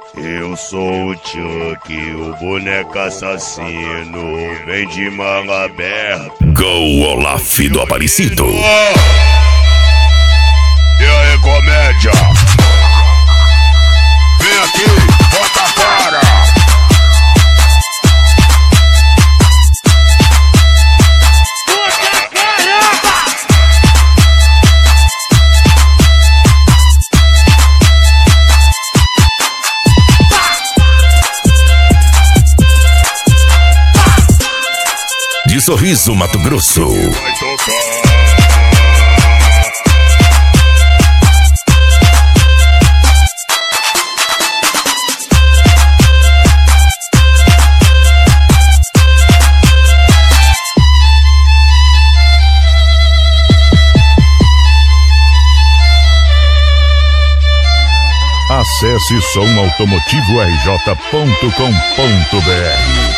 Eu sou o Chuck, o boneco assassino, vem de manga aberta. Go Olaf do Aparecido. E aí, comédia? Vem aqui, bota a cara. De Sorriso, Mato Grosso. Vai tocar. Acesse somautomotivorj.com.br.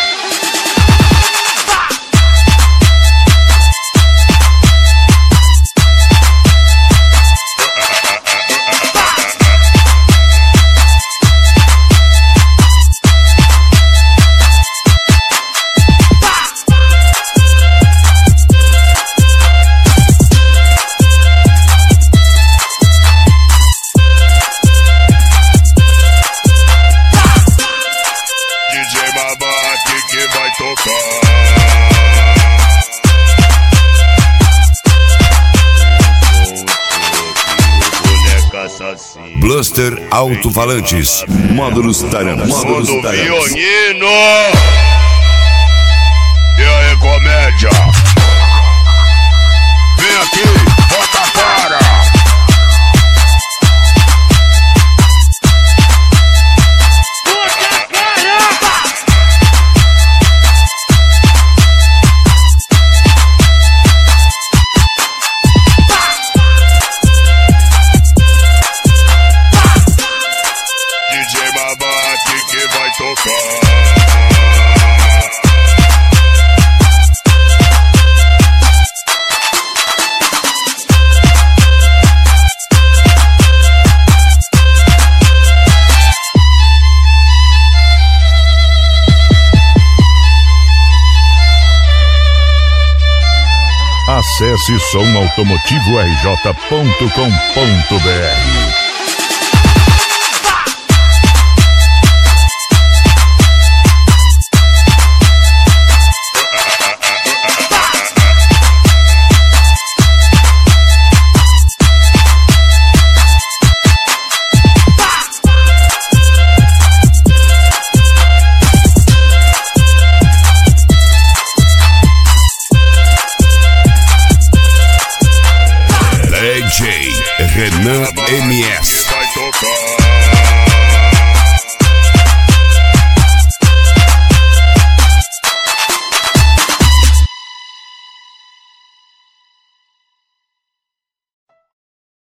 Bluster Alto-Falantes. Módulos Tarama. Módulos Violino. E aí, comédia? Vem aqui, bota a cara. Acesse somautomotivorj.com.br. DJ Renan MS.